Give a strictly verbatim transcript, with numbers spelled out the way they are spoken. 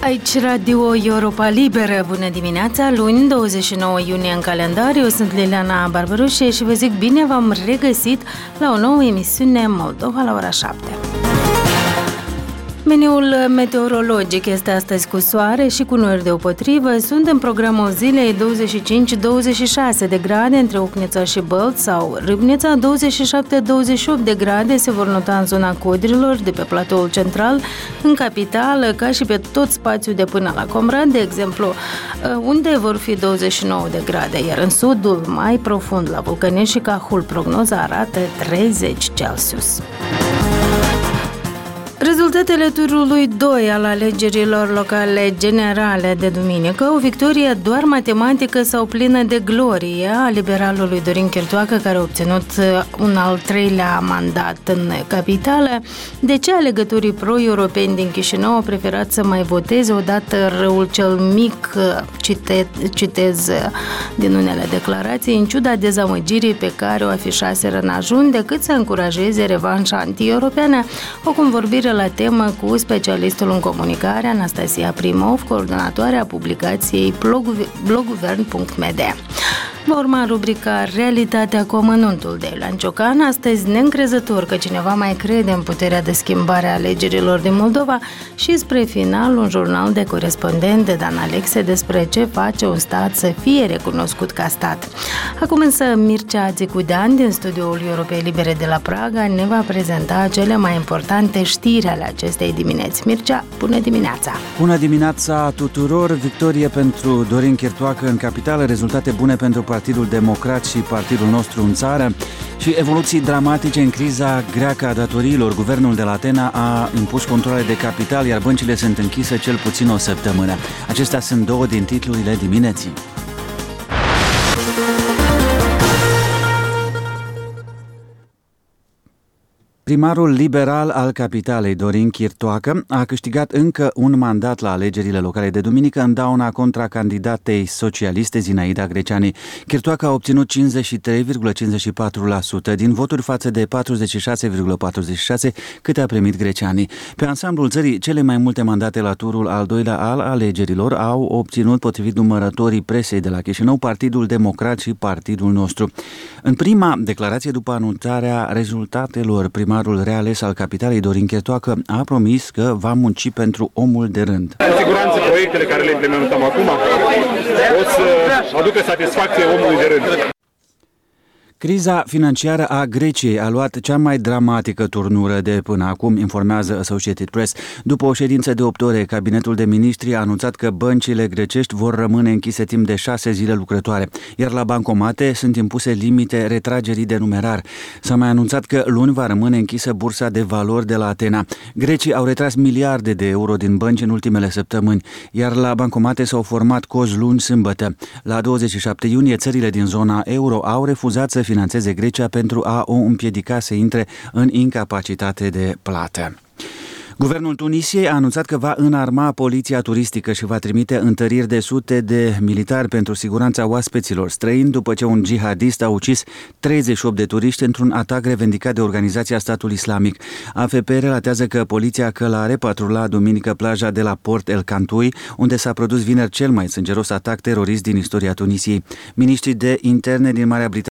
Aici Radio Europa Liberă. Bună dimineața, luni, douăzeci și nouă iunie în calendar. Eu sunt Liliana Barbarușe și vă zic bine v-am regăsit la o nouă emisiune Moldova la ora șapte. Meniul meteorologic este astăzi cu soare și cu nori deopotrivă. Sunt în programul zilei douăzeci și cinci douăzeci și șase de grade între Ocnița și Bălți sau Râbnița, douăzeci și șapte douăzeci și opt de grade se vor nota în zona Codrilor, de pe platoul central, în capitală, ca și pe tot spațiul de până la Comrat, de exemplu, unde vor fi douăzeci și nouă de grade, iar în sudul, mai profund, la Vulcănești și Cahul, prognoza arată treizeci Celsius. Rezultatele turului doi al alegerilor locale generale de duminică, o victorie doar matematică sau plină de glorie a liberalului Dorin Chirtoacă, care a obținut un al treilea mandat în capitală. De ce alegătorii pro-europeni din Chișinău au preferat să mai voteze odată răul cel mic, cite, citez din unele declarații, în ciuda dezamăgirii pe care o afișaseră în ajun, decât să încurajeze revanșa anti-europeană, o convorbire la temă cu specialistul în comunicare Anastasia Primov, coordonatoarea publicației bloguvern punct m d. Va urma rubrica Realitatea cu amănuntul de Iulian Ciocan, astăzi neîncrezător că cineva mai crede în puterea de schimbare a alegerilor din Moldova, și spre final un jurnal de corespondent de Dan Alexe despre ce face un stat să fie recunoscut ca stat. Acum însă Mircea Țicudean din studioul Europei Libere de la Praga ne va prezenta cele mai importante știri ale acestei dimineți. Mircea, bună dimineața! Bună dimineața tuturor! Victorie pentru Dorin Chirtoacă în capitală, rezultate bune pentru Partidul Democrat și partidul nostru în țară și evoluții dramatice în criza greacă a datoriilor. Guvernul de la Atena a impus controle de capital, iar băncile sunt închise cel puțin o săptămână. Acestea sunt două din titlurile dimineții. Primarul liberal al capitalei, Dorin Chirtoacă, a câștigat încă un mandat la alegerile locale de duminică în dauna contra candidatei socialiste Zinaida Greceani. Chirtoacă a obținut cincizeci și trei virgulă cincizeci și patru la sută din voturi față de patruzeci și șase virgulă patruzeci și șase la sută câte a primit Greceani. Pe ansamblul țării, cele mai multe mandate la turul al doilea al alegerilor au obținut, potrivit numărătorii presei de la Chișinău, Partidul Democrat și Partidul nostru. În prima declarație după anunțarea rezultatelor, primarul reales al capitalei, Dorin Chirtoacă, a promis că va munci pentru omul de rând. Cu siguranță proiectele care le implementăm acum o să aducă satisfacție omului de rând. Criza financiară a Greciei a luat cea mai dramatică turnură de până acum, informează Associated Press. După o ședință de opt ore, cabinetul de miniștri a anunțat că băncile grecești vor rămâne închise timp de șase zile lucrătoare, iar la bancomate sunt impuse limite retragerii de numerar. S-a mai anunțat că luni va rămâne închisă bursa de valori de la Atena. Grecii au retras miliarde de euro din bănci în ultimele săptămâni, iar la bancomate s-au format cozi luni sâmbătă. La douăzeci și șapte iunie, țările din zona euro au refuzat să finanțeze Grecia pentru a o împiedica să intre în incapacitate de plată. Guvernul Tunisiei a anunțat că va înarma poliția turistică și va trimite întăriri de sute de militari pentru siguranța oaspeților străini după ce un jihadist a ucis treizeci și opt de turiști într-un atac revendicat de organizația Statul Islamic. A F P relatează că poliția călare patrula duminică plaja de la Port El Cantui, unde s-a produs vineri cel mai sângeros atac terorist din istoria Tunisiei. Miniștrii de interne din Marea Britanie